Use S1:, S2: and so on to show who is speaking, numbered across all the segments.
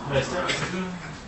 S1: Здравствуйте.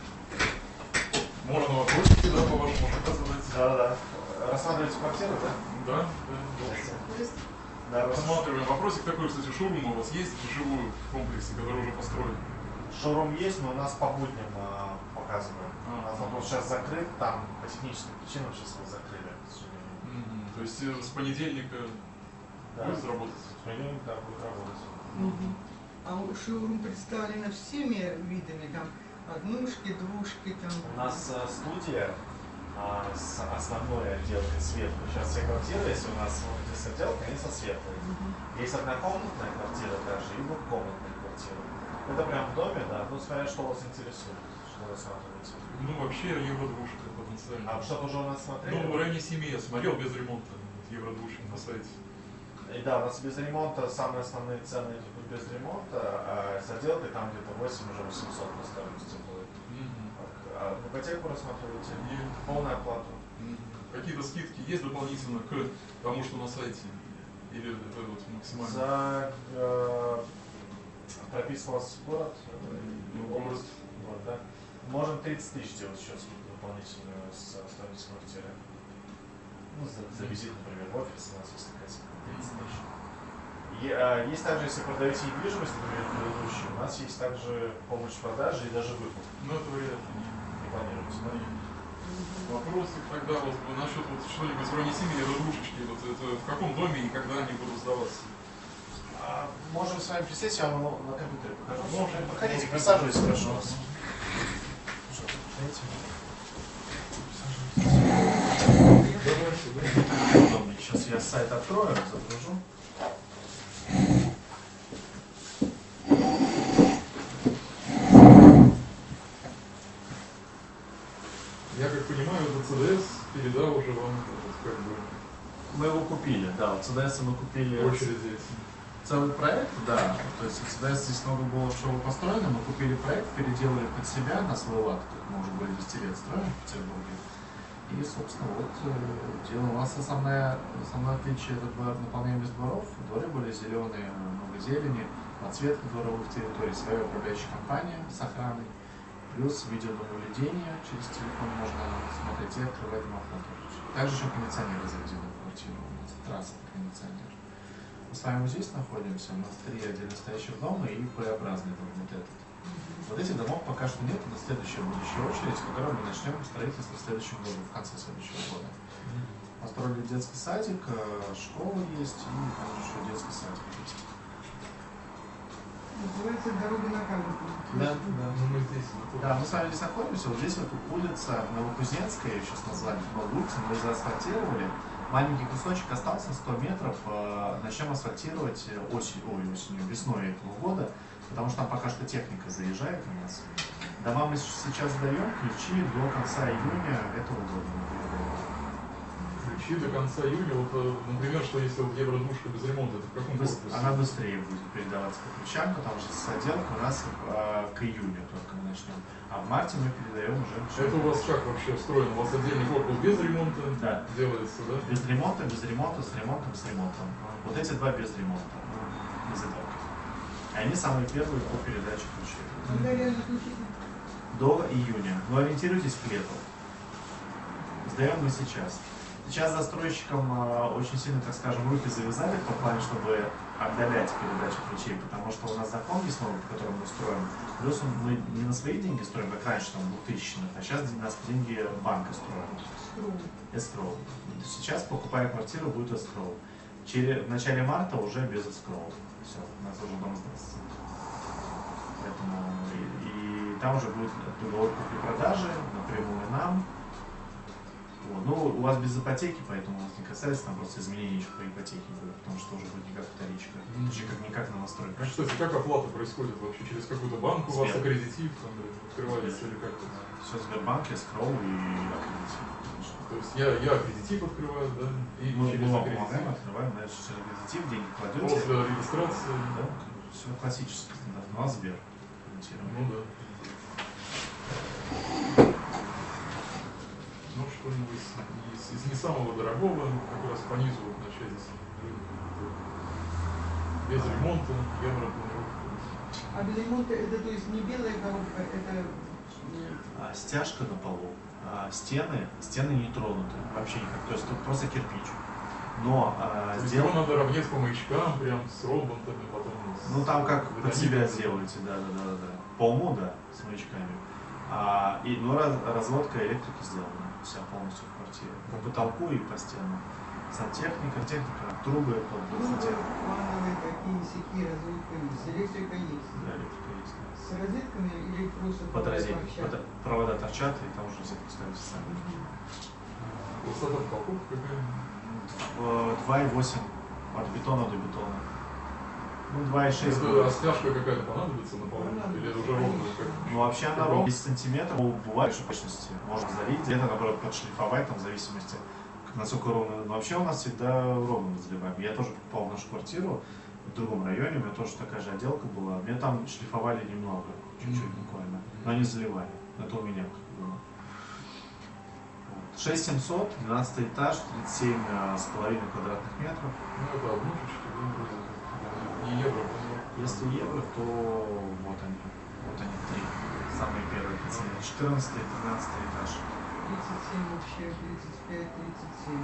S1: Можно вопросики, да, по вашему задать?
S2: Да. Рассматриваете квартиру, да?
S1: Да.
S2: Да,
S1: рассматриваем. Вопросик такой, кстати, шоурум у вас есть вживую в комплексе, который уже построен?
S2: Шоурум есть, но у нас по будням показываем. У нас он сейчас закрыт, там по техническим причинам сейчас его закрыли, к сожалению.
S1: То есть с понедельника будет работать?
S2: С понедельника, да, будет работать.
S3: А шоурум представлен всеми видами, там, однушки, двушки, там.
S2: У нас студия с основной отделкой светлой. Сейчас все квартиры, если у нас вот здесь отделка, они со светлой. Есть однокомнатная квартира даже и двухкомнатная квартира. Это прям в доме, да, ну смотря что вас интересует, что вы рассматриваете.
S1: Ну вообще евро-двушка потенциально.
S2: А что-то уже у нас смотрели?
S1: Ну, в районе 7 я смотрел без ремонта евро-двушки на сайте.
S2: И да, у нас без ремонта самые основные цены идут без ремонта, а с отделкой там где-то 8 уже 800 по стоимости будет. А в ипотеку рассматриваете?
S1: Нет.
S2: Полную оплату.
S1: Какие-то скидки есть дополнительно к тому, что на сайте? Или это вот максимально?
S2: За прописку у вас город?
S1: Город.
S2: Вот, да? Можем 30 тысяч делать сейчас дополнительную с стоимостью квартиры. Ну, за визит, например, в офис у нас есть такая скидка 30 тысяч. Есть также, если продаете недвижимость, например, предыдущую, у нас есть также помощь в продаже и даже выкуп.
S1: Ну, это вряд ли.
S2: Не планируете, да?
S1: Вопросик тогда вот насчет вот что-нибудь в районе 7 евро-двушечки, вот это в каком доме и когда они будут сдаваться?
S2: Можем с вами присесть, я вам на компьютере покажу.
S1: Можем.
S2: Проходите, присаживайтесь, прошу вас. Сейчас я сайт открою, загружу.
S1: Я как понимаю, это ЦДС передал уже вам как бы.
S2: Мы его купили, да, у ЦДС мы купили
S1: Очереди.
S2: целый проект, да. То есть у ЦДС здесь много было чего построено, мы купили проект, переделали под себя на свой лад, как мы уже более 10 лет строим в Петербурге. И, собственно, вот дело. У нас основное отличие – это наполняемость дворов. Дворы были зеленые, много зелени, подсветка дворовых территорий, своя управляющая компания с охраной, плюс видеонаблюдение, через телефон можно смотреть и открывать домофон. Также еще кондиционеры заведены в квартиру, у нас трасса под кондиционер. Мы с вами вот здесь находимся, у нас 3 отдельно стоящих дома и П-образный дом, вот этот. Вот этих домов пока что нет, но следующая будущая очередь, в которой мы начнем строительство в следующем году, в конце следующего года. Построили детский садик, школа есть, и там еще детский садик есть.
S3: Называется «Дорога на Каменку».
S2: Да.
S1: Ну, мы здесь.
S2: Да, мы с вами здесь находимся, вот здесь вот улица Новокузнецкая, ее сейчас назвали улицу, мы ее заасфальтировали. Маленький кусочек остался, 100 метров, начнем асфальтировать осенью, весной этого года, потому что там пока что техника заезжает у нас. Дома мы сейчас сдаем, ключи до конца июня этого года.
S1: Ключи до конца июня, вот, например, что если вот евро-двушка без ремонта, это в каком корпусе?
S2: Она быстрее будет передаваться по ключам, потому что с отделкой у нас к июню только мы начнем. А в марте мы передаем уже...
S1: Это у вас как вообще устроено? У вас отдельный корпус без ремонта делается, да?
S2: Без ремонта, с ремонтом, с ремонтом. Вот эти два без ремонта, без отделки. И они самые первые по передаче ключей.
S3: Когда реально ключи?
S2: До июня. Но ориентируйтесь к лету. Сдаем мы сейчас. Сейчас застройщикам очень сильно, так скажем, руки завязали в том плане, чтобы отдалять передачу ключей, потому что у нас закон есть новый, по которому мы строим. Плюс мы не на свои деньги строим, как раньше, там, 2000-х, а сейчас у нас деньги банка строим. Эскроу. Сейчас, покупая квартиру, будет эскроу. В начале марта уже без эскроу. Все, у нас уже дом сдастся. Поэтому и там уже будет договор купли-продажи напрямую нам. Вот. Ну, у вас без ипотеки, поэтому у нас не касается, там просто изменений еще по ипотеке будет, потому что уже будет не как вторичка, никак на настройку.
S1: А кстати, как оплата происходит вообще? Через какой-то банк у вас аккредитив открывается или как?
S2: Все, Сбербанк, эскроу и аккредитив.
S1: То есть я аккредитив открываю, да? И
S2: мы
S1: через
S2: вам
S1: аккредитив.
S2: помогаем, открываем, дальше через аккредитив, деньги кладете.
S1: После регистрации.
S2: Да, все классически, да. Ну, а Сбер.
S1: Ну да. Ну, что-нибудь из не самого дорогого, как раз по низу вот начать. Без ремонта, евро-планировка.
S3: А А белемонт это то есть не белая коробка, это...
S2: Стяжка на полу, стены не тронуты, вообще никак, то есть тут просто кирпич. Но
S1: его надо равнять по маячкам, прям с роботами, потом...
S2: Ну там как под себя сделаете, да. По уму, да, с маячками. Разводка электрики сделана, вся полностью в квартире. По потолку и по стенам. Сантехника, трубы под сантехнику.
S3: Ванновые такие разводка есть, электрика есть.
S2: Да, электрика есть. Да.
S3: С розетками или просто
S2: Под розеткой. Провода торчат, и там уже розетку ставите сами.
S1: Высота потолков какая?
S2: 2,8 от бетона до бетона. Ну, 2,6.
S1: Если растяжка какая-то понадобится на полу? Или это уже ровно?
S2: Ну, вообще она ровно 10 сантиметров. Бывает точности. Можно залить, где-то, наоборот, подшлифовать, там, в зависимости, насколько ровно. Но вообще у нас всегда ровно заливаем. Я тоже покупал нашу квартиру в другом районе, у меня тоже такая же отделка была. Мне там шлифовали немного, чуть-чуть буквально. Но они заливали. Это у меня как было. 6700, 12 этаж, 37,5 квадратных метров.
S1: Ну, это однушечки, да, не евро.
S2: Если евро, то вот они три, самые первые по цене. 14 и 13 этаж.
S3: 37 вообще, 35, 37.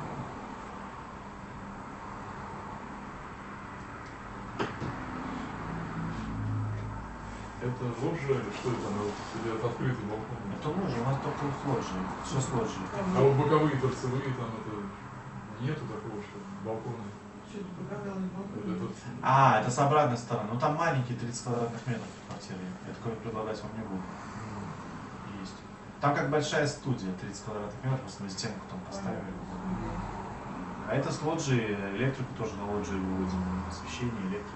S1: Это лоджия или что это? Или это открытый балкон?
S2: Это лоджия, у нас только с лоджией. Все с лоджией.
S1: А вот боковые торцевые там это нету такого, что балкона?
S3: Что-то показалось балкон.
S2: Это с обратной стороны. Ну там маленькие 30 квадратных метров в квартире. Я такое предлагать вам не буду. Есть. Там как большая студия, 30 квадратных метров, просто на стенку там поставили. А это с лоджией, электрику тоже на лоджии выводим, освещение, электрику.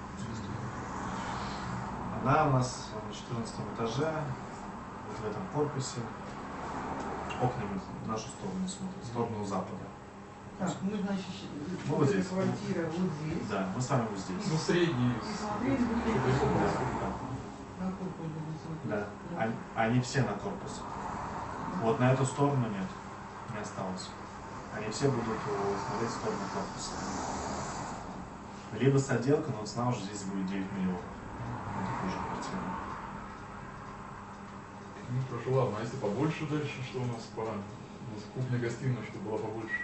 S2: Она у нас на 14 этаже, вот в этом корпусе, окнами в нашу сторону смотрят, в сторону запада.
S3: Так, мы, значит,
S2: вот здесь.
S3: Квартира вот здесь.
S2: Да, мы с вами вот здесь.
S1: Ну, средний.
S3: И смотреть будем на корпус будем смотреть.
S2: Да, они все на корпус. Вот на эту сторону нет, не осталось. Они все будут смотреть в сторону корпуса. Либо с отделкой, но цена уже здесь будет 9 миллионов. Такую же квартиру.
S1: Ну хорошо, ладно, а если побольше дальше, что у нас пора? У нас кухня-гостиная, чтобы была побольше.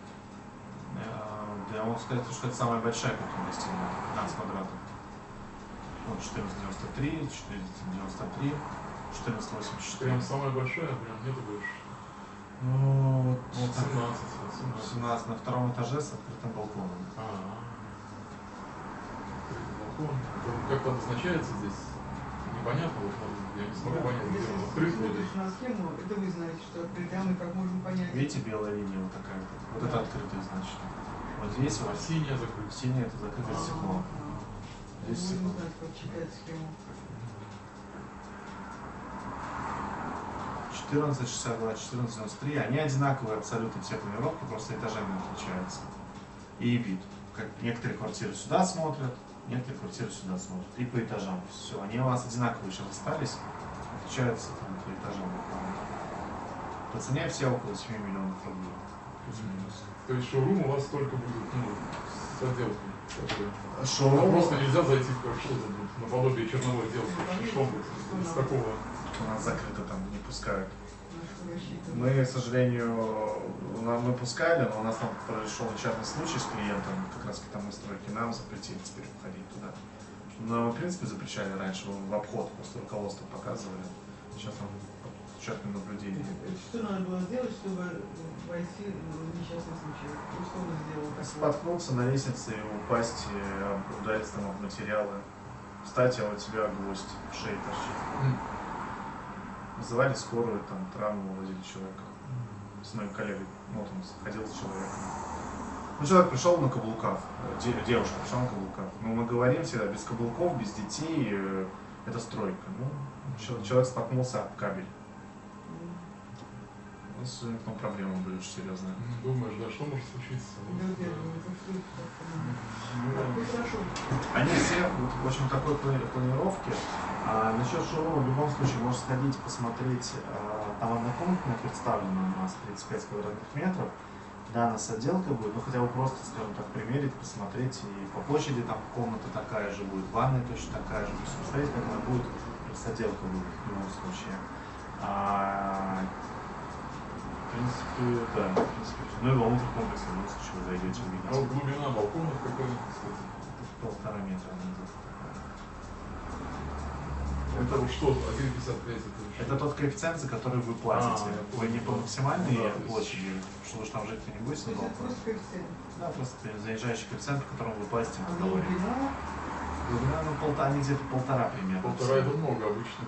S2: Да, я могу сказать, что это самая большая кухня-гостиная, 15 квадратов. Вот 1493, 493, 1484.
S1: Прям самая большая, прям нету больше.
S2: Ну,
S1: вот 17.
S2: 17 на втором этаже с открытым балконом.
S1: Открытый балкон. Как-то обозначается здесь? Непонятно, вот я не смогу понять, где он открыт.
S3: Смотришь на схему, это вы знаете, что открытый, а мы как можем понять?
S2: Видите, белая линия вот такая. Вот это открытый, значит. Вот здесь у вас
S1: синяя закрыта.
S2: Синяя это закрытое стекло. Здесь
S3: Будем
S2: стекло.
S3: знать, как читать схему.
S2: 1462, 1493, они одинаковые абсолютно все планировки, просто этажами отличаются. И вид. Как некоторые квартиры сюда смотрят, некоторые квартиры сюда смотрят. И по этажам. Все, они у нас одинаковые сейчас остались, отличаются там по этажам. По цене все около 7 миллионов рублей.
S1: То есть шоурум у вас только будет с отделкой?
S2: Шоурум?
S1: Просто нельзя зайти в как что-то наподобие черновой отделки. Что будет? Из какого?
S2: У нас закрыто там, не пускают. Мы, к сожалению, мы пускали, но у нас там произошел несчастный случай с клиентом, как раз там на стройке, нам запретили теперь входить туда. Но, в принципе, запрещали раньше, в обход, просто руководство показывали. Сейчас там четкое наблюдение.
S3: Что надо было сделать, чтобы войти в несчастный случай? Что он сделал?
S2: Споткнуться на лестнице и упасть, удариться там об материалы. Кстати, а у тебя гвоздь в шее торчит. Вызывали скорую, там, травму увозили человека. С моим коллегой, вот он ходил с человеком. Ну, человек пришел на каблуках, девушка пришла на каблуках. Ну, мы говорим всегда, без каблуков, без детей, это стройка. Ну, человек споткнулся об кабель. У нас потом проблемы были очень серьезные.
S1: Думаешь, да, что может случиться?
S2: Они все, вот, в общем, такой планировки. Насчет шоурума в любом случае можно сходить, посмотреть. Там однокомнатная представлена у нас 35 квадратных метров. Да, у нас отделка будет, ну хотя бы просто, скажем так, примерить, посмотреть, и по площади там комната такая же будет, ванная точно такая же, то есть посмотреть, как она будет, просто отделка будет в любом случае. В принципе, да, в принципе, ну и внутрь комплекса, в любом случае, вы зайдете, увидите.
S1: А вот глубина балконов какая, кстати?
S2: 1,5 метра она идет.
S1: Это вот что, 1,55
S2: это тот коэффициент, за который вы платите. Вы не по максимальной площади, что вы там жить не будете на балконе. Да, просто заезжающий коэффициент, по которому вы платите по договору. Глубина, ну, они где-то 1,5 примерно.
S1: 1,5 это много обычно.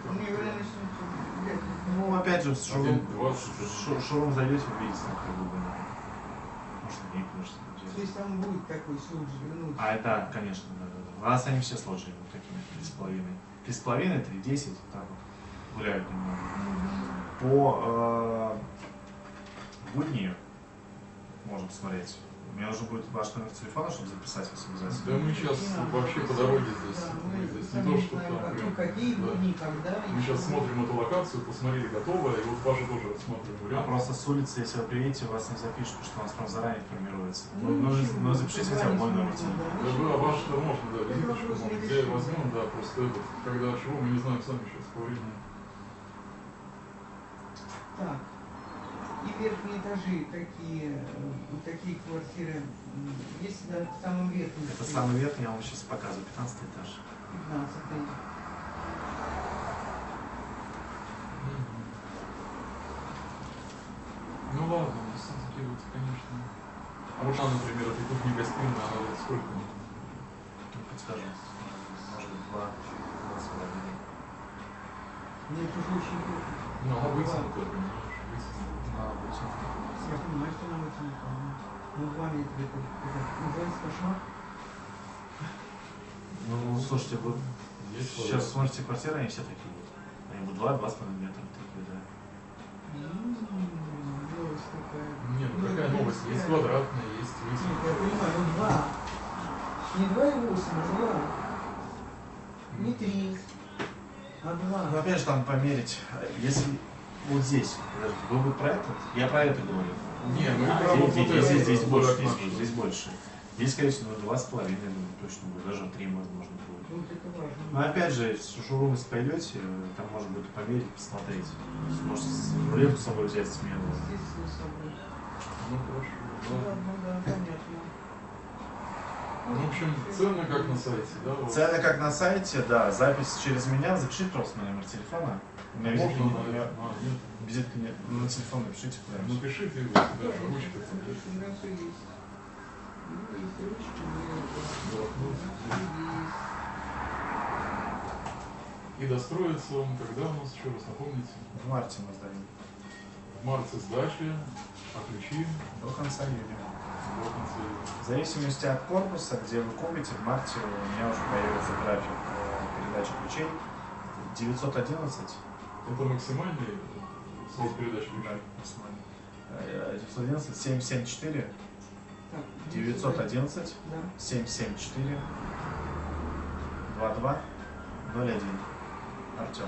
S2: Ну, опять же, шоурум зайдете, увидите, какая глубина. Может, не конечно.
S3: То есть там будет такой служб,
S2: да, конечно, да. У нас они все сложные, вот такими 3,5. 3,5, 3,10, так вот гуляют немного. По будни можно посмотреть. Мне нужен будет ваш номер телефона, чтобы записать вас обязательно.
S1: Да мы сейчас вообще по дороге здесь. Мы здесь не то, что там прям.
S3: Какие будни, когда.
S1: Мы сейчас смотрим эту локацию, посмотрели, готово, и вот вашу тоже рассматриваем вариант.
S2: Просто с улицы, если вы приедете, вас не запишут, потому что у нас прям заранее формируется. Но запишите хотя бы мой номер телефона.
S1: Да, ваш-то можно, да, визиточку, может, где возьмем, да, просто это, когда чего, мы не знаем сами сейчас по времени.
S3: Так. И верхние этажи, такие квартиры, есть да, в самом верхнем.
S2: Это самый верхний, я вам сейчас показываю, 15 этаж.
S3: 15-й.
S1: Ну ладно, все-таки вот, конечно. А вот она, например, этой кухня-гостиная, она вот сколько?
S2: Ну, подскажу. Может быть, 2,5.
S3: Нет, уже очень плохо.
S1: Ну, она вытянутая, понимаешь, вытянутая.
S3: Я понимаю, что нам это не помнит. Ну, 2 метра это называется кошмар.
S2: Ну, слушайте, вы
S1: Есть
S2: сейчас смотрите квартиры, они все такие вот. Они будут 2,5 метра такие, да.
S3: Новость такая.
S1: Не, ну какая новость? Есть квадратная, есть
S3: Нет, я
S1: вытянутая.
S3: понимаю, ну 2. Не 2,8, а 2. Не 3, а 2.
S2: Ну, опять же, там померить, если вот здесь, подождите, вы бы про это? Я про это говорю.
S1: Не, ну и про вот это.
S2: Здесь больше, здесь больше. Здесь, конечно, 2,5, думаю, точно будет, даже 3, возможно, будет.
S3: Вот это важно.
S2: Но опять же, если в шоурум пойдете, там можно будет померить, посмотреть. Может, рулетку с собой взять смену.
S3: Естественно, с собой.
S1: Ну хорошо.
S3: Ну ладно, да, понятно.
S1: Ну, в общем, цены как на сайте, да? Вот.
S2: Цены как на сайте, да, запись через меня, запишите просто мой номер телефона. У меня визитки
S1: Можно,
S2: нет,
S1: нет?
S2: визитки нет, на телефон напишите куда-нибудь.
S1: Напишите его
S3: Да,
S1: сюда, ручка.
S3: у меня все есть. Ну, есть ручки,
S1: Блокнот.
S3: есть.
S1: И достроится он, когда у нас еще раз напомните?
S2: В марте мы сдаем.
S1: В марте сдачи, а ключи
S2: До конца июня.
S1: до конца июля.
S2: В зависимости от корпуса, где вы купите, в марте у меня уже появится график передачи ключей. 911.
S1: Это максимальный срок передачи ключей?
S2: Да, максимально. 911 774
S3: Так,
S2: 911
S3: Да.
S2: 774 2201. Артем.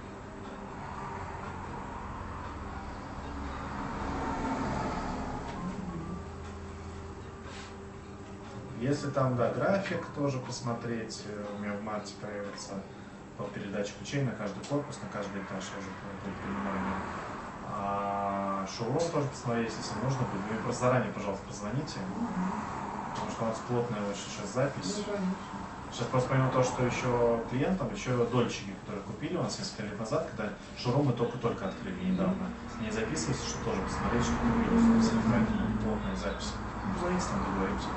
S2: Если там, да, график тоже посмотреть, у меня в марте появится по передаче ключей на каждый корпус, на каждый этаж, я уже понимаю. А шоурум тоже посмотреть, если нужно будет. Вы мне просто заранее, пожалуйста, позвоните, потому что у нас плотная очень сейчас запись.
S3: Ну, конечно.
S2: Сейчас просто помимо того, что еще клиентам, еще дольщики, которые купили у нас несколько лет назад, когда шоурумы только-только открыли недавно, не записываются, чтобы тоже посмотреть, что купили, поэтому плотная запись. Звоните, там договоримся.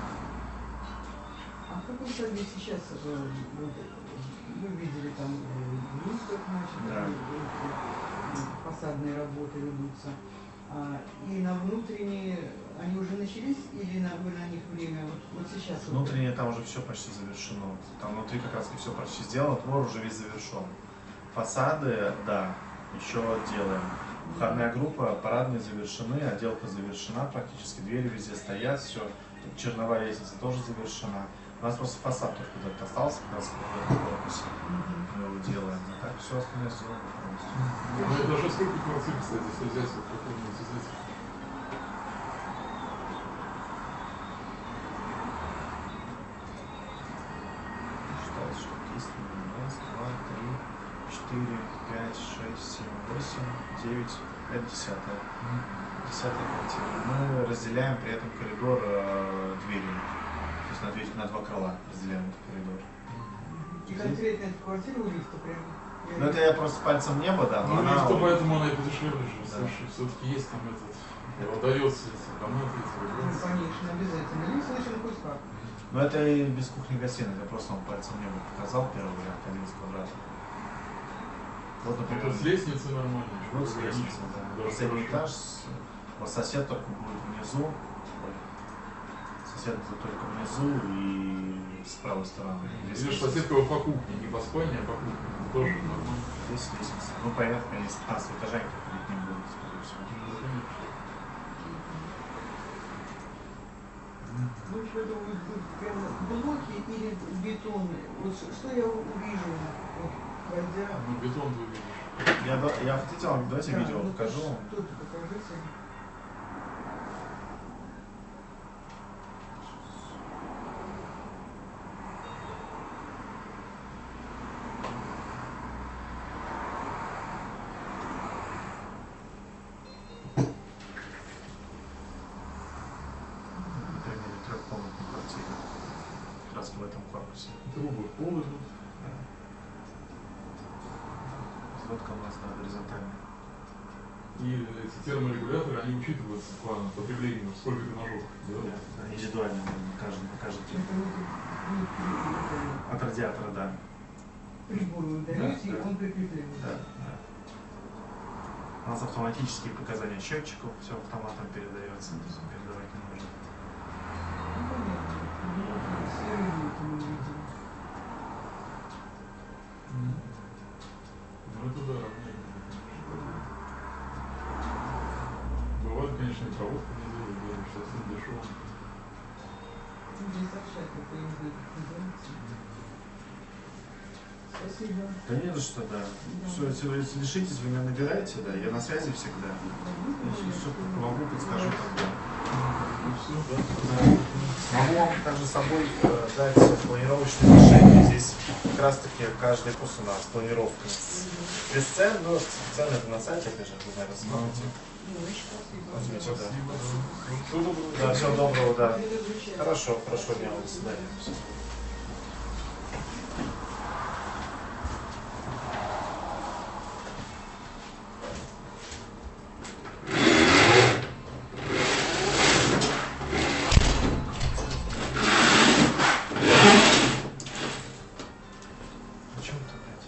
S3: А в каком шаге сейчас вот, вы видели там вниз, как начали,
S2: Да.
S3: фасадные работы ведутся, и на внутренние они уже начались или вы на них время вот сейчас?
S2: Внутреннее там уже все почти завершено. Там внутри как раз все почти сделано, двор уже весь завершен. Фасады, да, еще делаем. Входная группа, парадные завершены, отделка завершена практически, двери везде стоят, все. Черновая лестница тоже завершена. У нас просто фасад только куда-то остался, как раз в корпусе. Мы его делаем. А так все остальное сделано полностью.
S1: Ну, это же сколько квартир, кстати, если взять, вот какой-нибудь из этих?
S2: 8, 9, это 10-я. 10-я квартира. Мы разделяем при этом коридор дверью. То есть на 2 крыла разделяем этот коридор.
S3: И конкретно эту квартиру у лифта прям?
S2: Ну это я просто пальцем в небо, да, но
S1: Ну,
S2: она...
S1: что поэтому она и подешевле же.
S2: Да.
S1: Слушай, все-таки есть там этот... Удается эти комнаты, эти
S3: Ну,
S1: выбираться.
S3: конечно, обязательно. Лифт слышен хоть как.
S2: Но это и без кухни-гостиной, я просто вам пальцем в небо показал первый вариант, 11 квадратов. Вот, например,
S1: Это с лестницей нормально.
S2: вот с лестницей, да. Последний этаж, вот сосед только будет внизу, сосед будет только внизу и с правой стороны.
S1: Видишь, соседка по кухне, не по спальне, а по кухне. Тоже нормально.
S2: Здесь лестница. Ну, понятно, если 15 этажа никто ходить не будет, скорее всего.
S3: Ну, что это будет прямо блоки или бетон? Вот что я увижу, вот, войдя...
S1: Ну, бетон ты увидишь.
S2: Я хотел, давайте
S3: Да,
S2: видео
S3: ну,
S2: покажу.
S3: Что-то покажите.
S2: Например, трехкомнатной квартире. Как раз в этом корпусе.
S1: Трубы в пол идут.
S2: Сводка у нас на горизонтальной.
S1: И эти терморегуляторы, они учитываются по потреблению, сколько тренажеров делают.
S2: Да, индивидуально каждый тип.
S3: Это вы прикрепляете.
S2: От радиатора, да.
S3: Прибор вы даете, и
S2: Да, да.
S3: он прикрепляется.
S2: Да, да. У нас автоматические показания счетчиков, все автоматом передается, то есть передавать не нужно.
S3: Ну, понятно. Ну, серый вид мы видим.
S1: Ну это да. Бывает, конечно, и проводку не делают, говорят, что совсем дешево.
S3: Ну, здесь общаться, это я не знаю, как называется. Спасибо.
S2: Да не за что, да. Все, если решитесь, вы меня набираете, да, я на связи всегда. Если что помогу, подскажу тогда.
S1: И все, да.
S2: Могу вам также с собой дать планировочное решение. Здесь как раз таки каждый курс у нас планировка без цен, но цены это на сайте, опять же, вы, наверное, смотрите.
S3: Ну, очень спасибо.
S2: Возьмите, да.
S1: Спасибо, да. Всего доброго.
S2: Да, всего доброго, да.
S3: Следующее.
S2: Хорошо, хорошего дня, до свидания. Почему ты, блядь?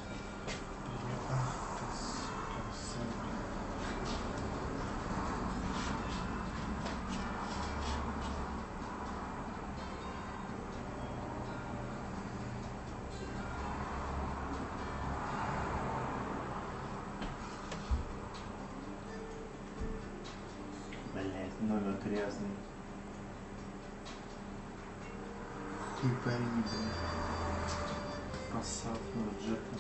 S2: Блять, номер грязный. Хуй пойми, блядь. Passat, ну, джета.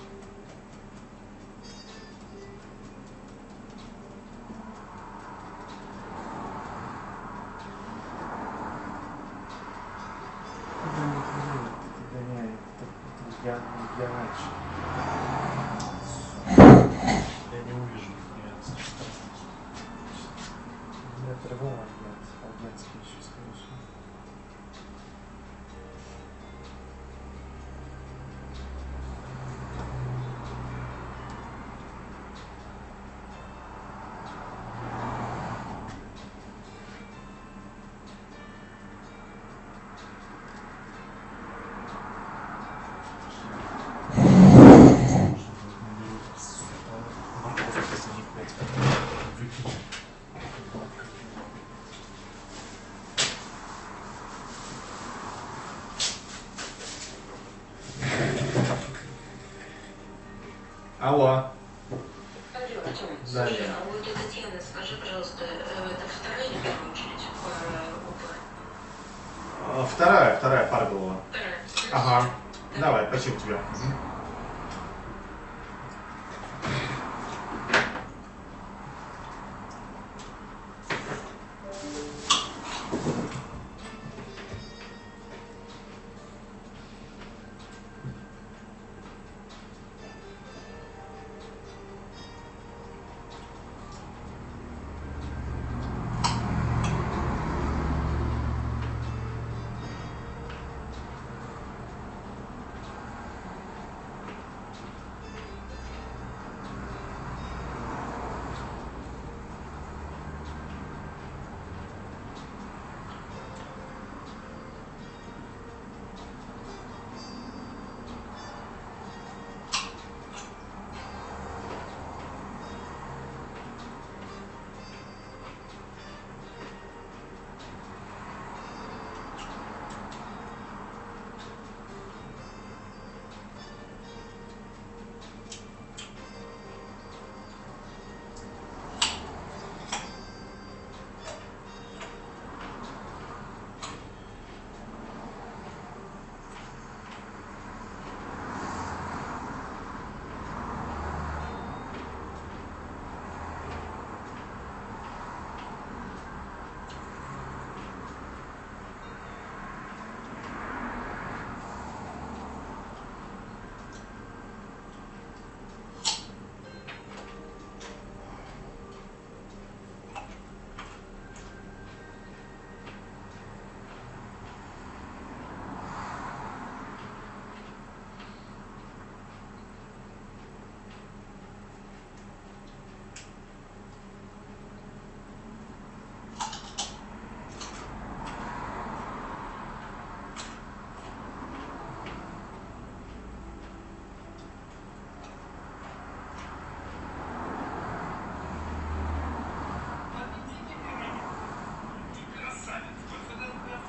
S2: Я раньше. Я не увижу, нет. Нет, другого нет. Албанский еще, скорее всего. Алло.
S4: Алло, Артем,
S2: Да,
S4: слушай,
S2: да.
S4: а вот эта Татьяна, скажи, пожалуйста, это вторая или первая очередь по ОП?
S2: Вторая пара была.
S4: Вторая.
S2: Ага. Давай, спасибо тебе.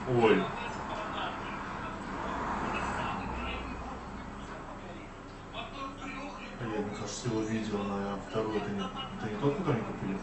S2: Ой. А я, мне кажется, его видел на второй. Это не тот, который они купили?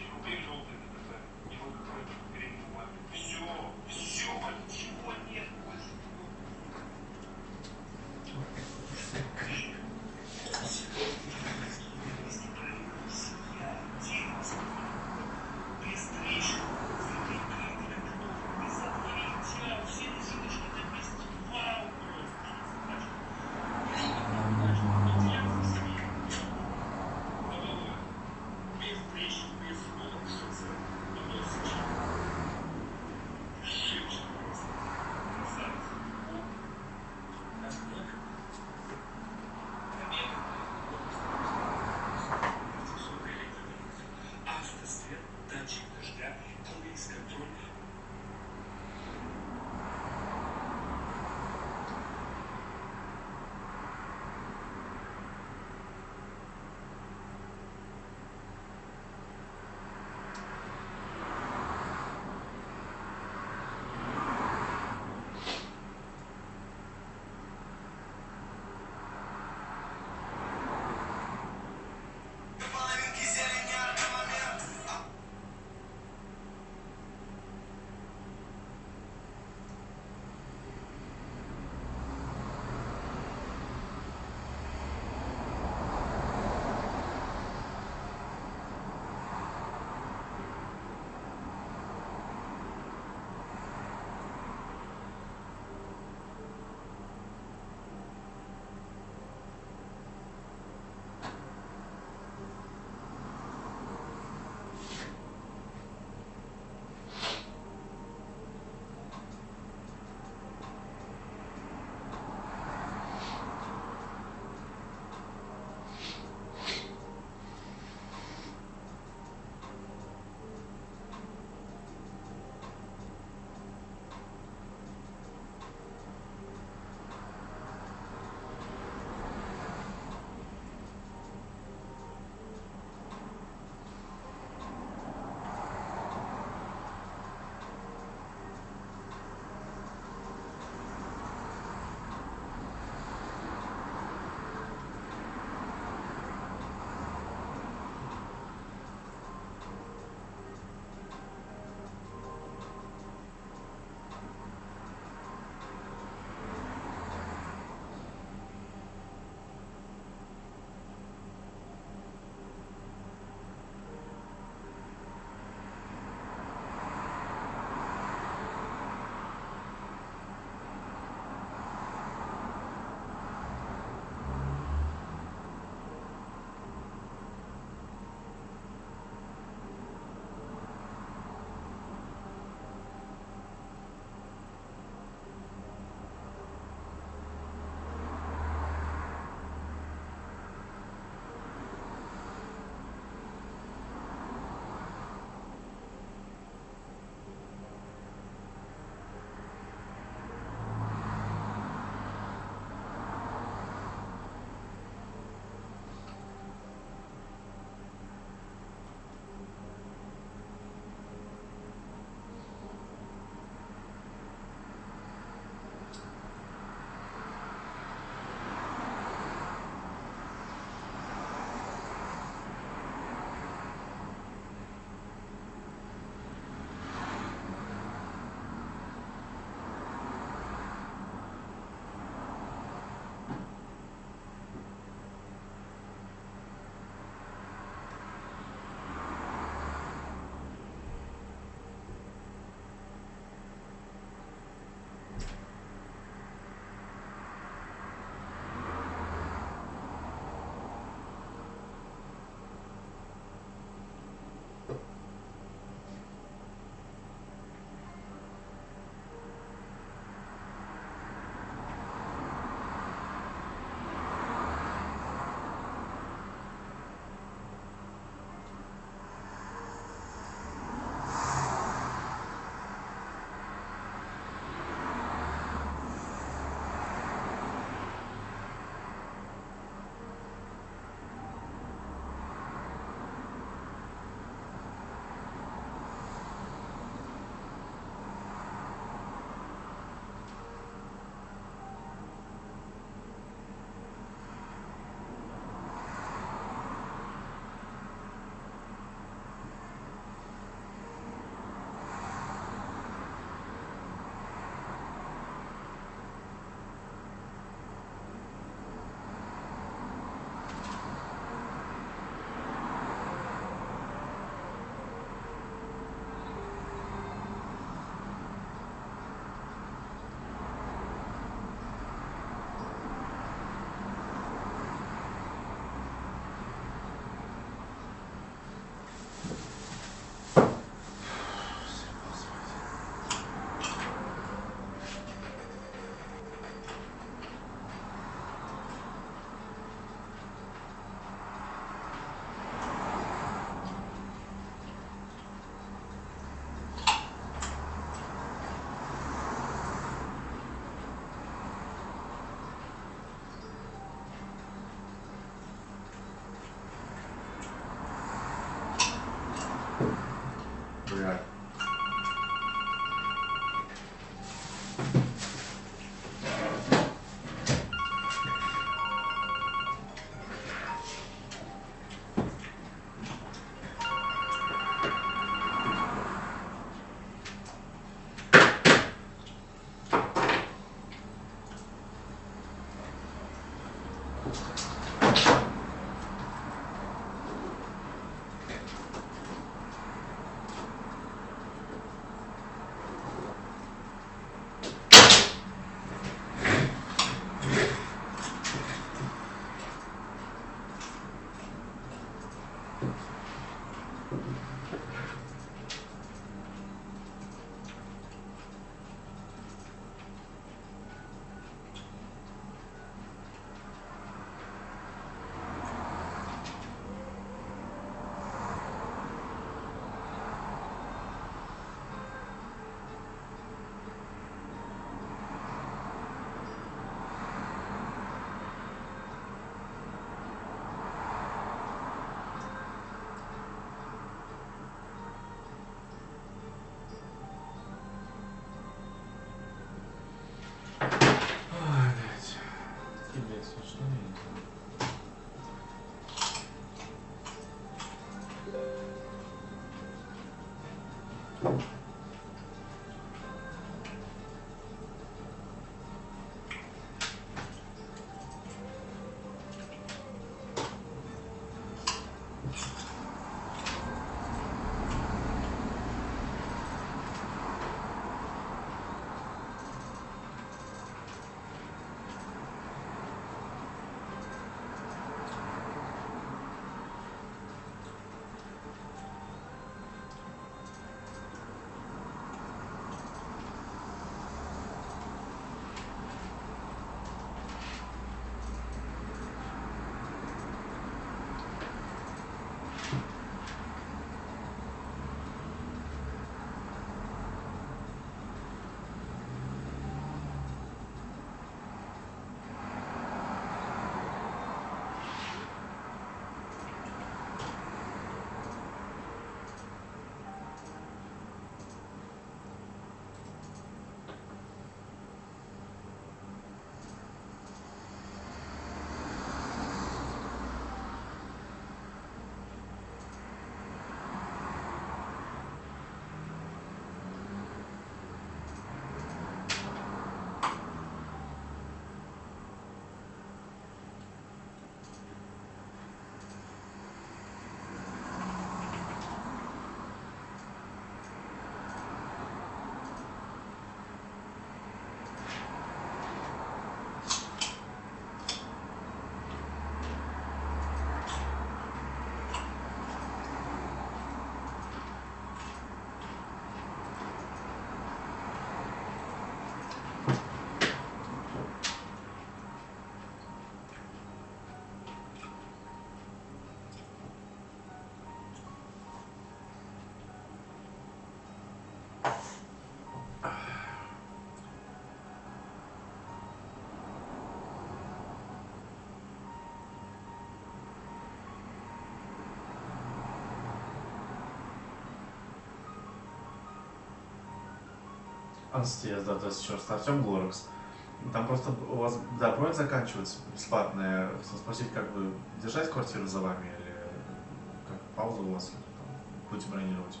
S2: Анстез, да, то есть еще раз, Артем Глорекс. Там просто у вас, да, бронь заканчивается бесплатная. Спросить, как бы держать квартиру за вами или как пауза у вас там, будете бронировать?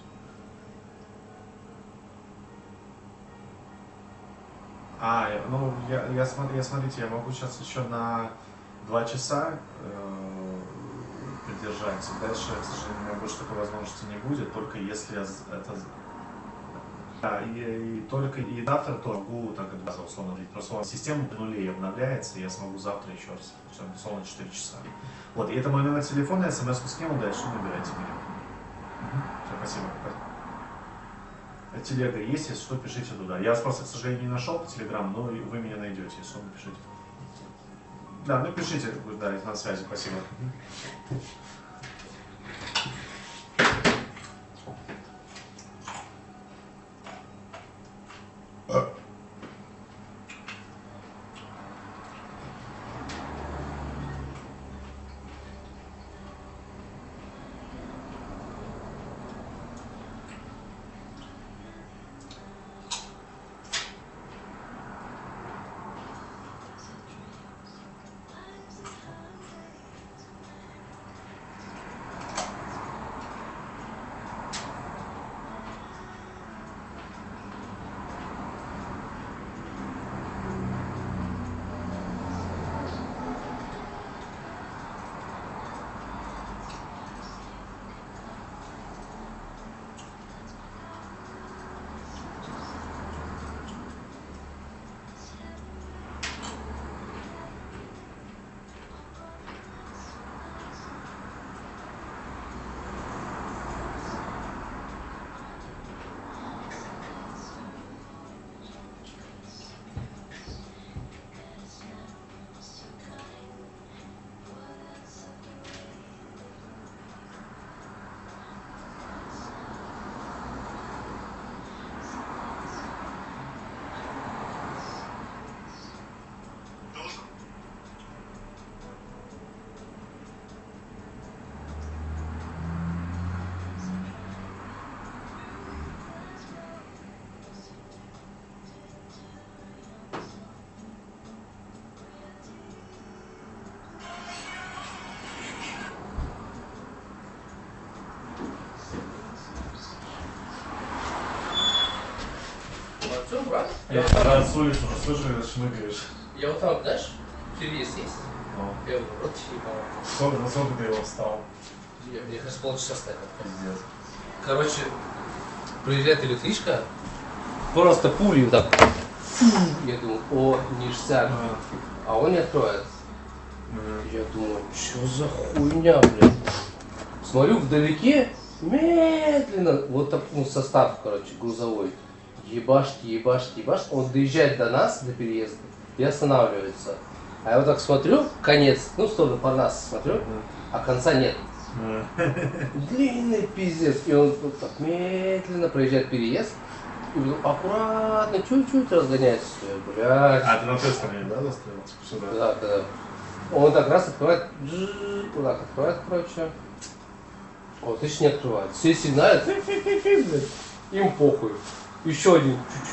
S2: Ну, смотрите, я могу сейчас еще на 2 часа поддержать. Дальше, к сожалению, у меня больше такой возможности не будет, только если я это... Да, и только и завтра тоже могу так это условно говорить. Просто система до нулей обновляется, и я смогу завтра еще раз, условно 4 часа. Вот, и это мой номер телефона, смс-ку скину, дальше набирайте меня. Все, спасибо. Телега есть, если что, пишите туда. Я вас просто, к сожалению, не нашел по телеграмму, но вы меня найдете, если что, напишите. Да, ну пишите, да, на связи, спасибо.
S5: Все, брат.
S2: Я тогда с улицы уже слышу, когда шмыгаешь.
S5: Я вот там, знаешь, переезд есть.
S2: Ну.
S5: Я в рот ебал.
S2: На сколько ты его встал?
S5: Я мне кажется, полчаса стоял.
S2: Пиздец.
S5: Короче, приезжает электричка, просто пулей вот так. Я думаю, о, ништяк. А он не откроет. Я думаю, что за хуйня, блядь. Смотрю вдалеке, медленно, вот так, ну, состав, короче, грузовой. Ебашит. Он доезжает до нас, до переезда, и останавливается. А я вот так смотрю, конец, ну, в сторону Парнаса смотрю, а конца нет. Длинный пиздец. И он вот так медленно проезжает переезд, и аккуратно, чуть-чуть разгоняется. Блядь.
S2: А ты на той стороне, да, застрял? Сюда?
S5: Да. Он так раз открывает, вот так открывает, короче. Вот, еще не открывает. Все сигналят, блядь. Им похуй. Еще один.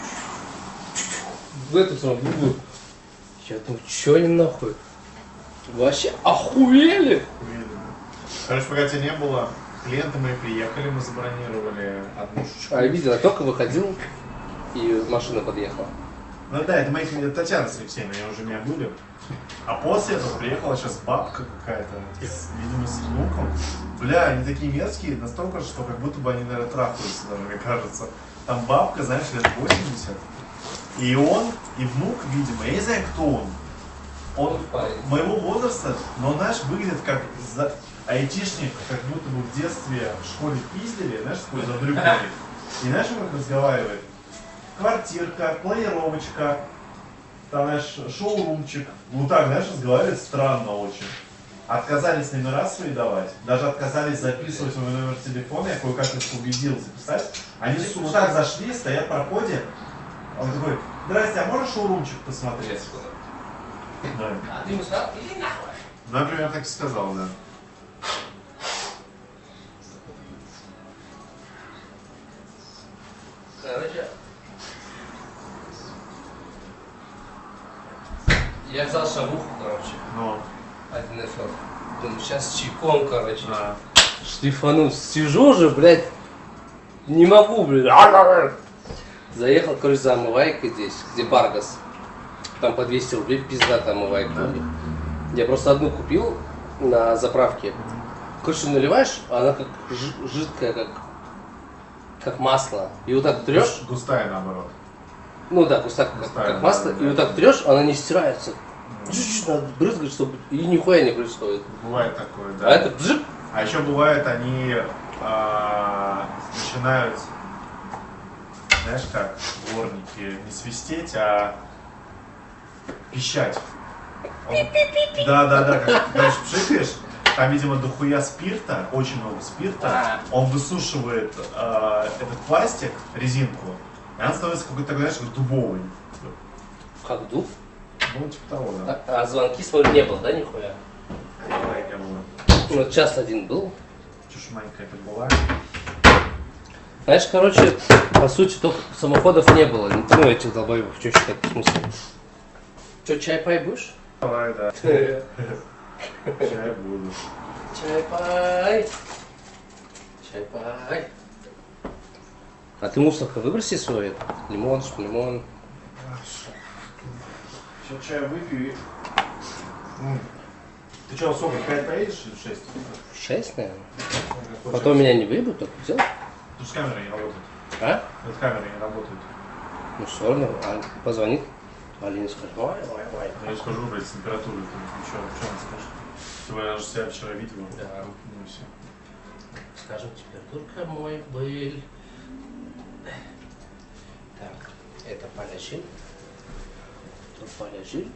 S5: В эту сторону, в углу. Я думаю, че они нахуй? Вообще охуели?
S2: Короче, пока тебя не было, клиенты мои приехали, мы забронировали однушечку.
S5: А я видел, я только выходил, и машина подъехала.
S2: Ну да, это мои клиенты, Татьяна с Алексеем, они уже меня были. А после этого приехала сейчас бабка какая-то, видимо, с внуком. Бля, они такие мерзкие, настолько, что как будто бы они, наверное, трахаются даже, мне кажется. Там бабка, знаешь, лет 80. И он, и внук, видимо, я не знаю, кто он. Он моего возраста, но, знаешь, выглядит как айтишник, как будто бы в детстве в школе пиздили, знаешь, такой задрюканный. И знаешь, он как разговаривает? Квартирка, планировочка, там, знаешь, шоурумчик. Вот так, знаешь, разговаривает странно очень. Отказались номера свои давать, даже отказались записывать мой номер телефона, я кое-как их убедил записать. Они вот так зашли, стоят в проходе. Он такой, здрасте, а можешь шоурумчик посмотреть? Да.
S5: А ты ему сказал, иди нахуй.
S2: Ну, например, так и сказал, да.
S5: Короче, Я взял шавуху, короче.
S2: Ну.
S5: Один эфир. Думаю, сейчас чайком, короче.
S2: А.
S5: Шлифануть. Сижу уже, блядь. Не могу, блядь. Заехал, короче, за омывайкой здесь, где Баргас. Там по 200 рублей пиздатая омывайка. Да. Я просто одну купил на заправке. Короче, наливаешь, а она как жидкая, как масло. И вот так трешь.
S2: Густая наоборот.
S5: Ну да, густая, как масло.
S2: Да.
S5: И вот так трешь, она не стирается. Чуть-чуть надо брызгать, чтобы и нихуя не происходит.
S2: Бывает такое, да.
S5: А это бжик.
S2: А еще бывает, они начинают, знаешь как, дворники, не свистеть, а пищать. Да, как, короче, пшикаешь, там, видимо, дохуя спирта, очень много спирта, он высушивает этот пластик, резинку, и она становится какой-то, знаешь, как дубовый.
S5: Как дуб?
S2: Ну, типа того, да.
S5: А звонки, смотрю, не было, да, нихуя?
S2: Маленькая была.
S5: Ну, час один был.
S2: Чушь маленькая это была.
S5: Знаешь, короче, по сути, только самоходов не было. Ну, этих долбоебов, что считать, в смысле? Че, чай пай будешь?
S2: Давай, да. Чай буду.
S5: Чай пай. Чай пай. А ты мусорка выброси свой? Лимон, лимон.
S2: Сейчас чай выпью и... Ты что, сколько, 5 поедешь или 6?
S5: 6, наверное. Потом меня не выебут, так взял.
S2: Тут с камерой не работает.
S5: А?
S2: Тут камеры не работают.
S5: Ну все равно, позвонит. Алине скажет, ой.
S2: Я ей скажу, блядь, с температурой. Что она скажет? Тем более, она же себя вчера видела.
S5: Да.
S2: Ну и все.
S5: Скажем, температурка мой был. Так, это положил. Тут положил.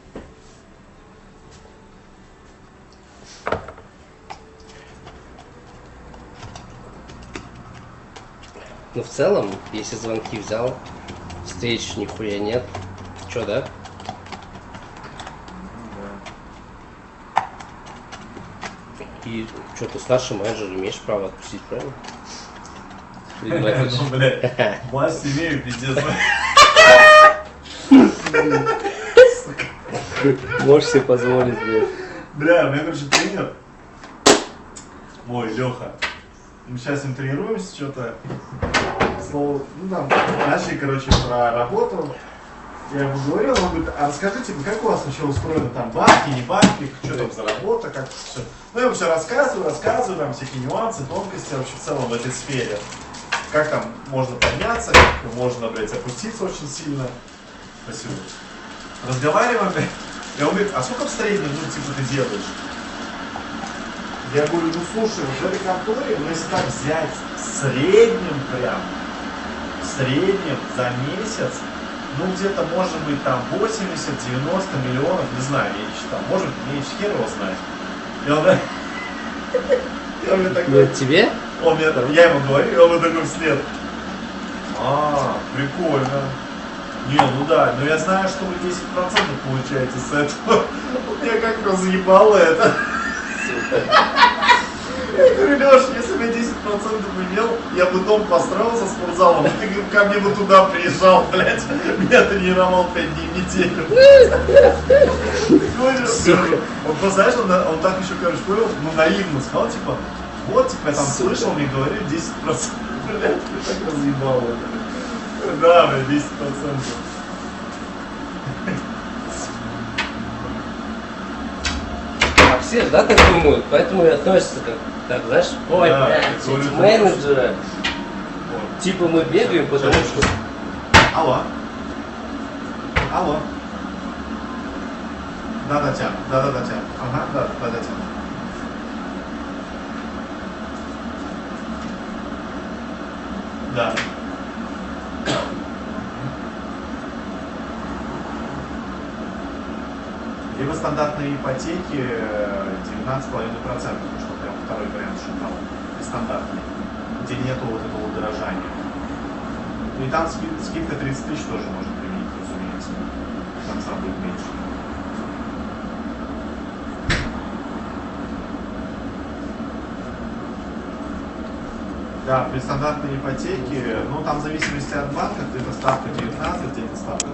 S5: Ну, в целом, если звонки взял, встреч нихуя нет. Чё, да?
S2: Да.
S5: И что, ты старший менеджер, имеешь право отпустить, правильно? Видимо, это
S2: Ну, блядь, власть имею, пиздец.
S5: можешь себе позволить, блядь.
S2: Бля, у меня, короче, тренер. Мой, Леха. Мы сейчас с ним тренируемся, что-то. Ну, там, начали, короче, про работу. Я ему говорил, он говорит, а расскажите, как у вас вообще устроены там банки, не банки, что там за работа, как все. Ну, я ему все рассказываю, там всякие нюансы, тонкости вообще в целом в этой сфере. Как там можно подняться, как можно, блядь, опуститься очень сильно. Спасибо. Разговариваем, блядь. И он говорит, а сколько в среднем, ну, типа, ты делаешь? Я говорю, ну, слушай, вот в этой конторе, ну, если так взять в среднем прям, в среднем за месяц, ну, где-то, может быть, там 80-90 миллионов, не знаю, я не считал, может быть, меньше, хер его знает. И он мне такой...
S5: Тебе?
S2: Я ему говорю, и он мне такой вслед. Прикольно. Не, ну да, но я знаю, что вы 10% получаете с этого. Меня как разъебало это. Я говорю, Леш, если бы я 10% имел, я бы дом построил со спортзалом, ты ко мне бы туда приезжал, блядь, меня тренировал 5 дней в неделю. Он просто, знаешь, он так еще, короче, понял, ну наивно сказал, типа, вот, типа, я там слышал, мне говорили 10%, блядь, ты так разъебал это. Да, блядь, 10%.
S5: А все же, да, так думают, поэтому и относятся как, так, знаешь, ой,
S2: Да,
S5: блядь, эти менеджеры. Типа мы бегаем, потому что...
S2: Алло. Алло. Да, Татьяна. Да, Татьяна. Ага, да, Татьяна. Да. Либо стандартные ипотеки 19,5%, что прям второй вариант шутал. И стандартный, где нету вот этого удорожания. Ну и там скидка 30 тысяч тоже можно применить, разумеется. Там сам будет меньше. Да, при стандартной ипотеке, ну там в зависимости от банка, где-то ставка 19, где-то ставка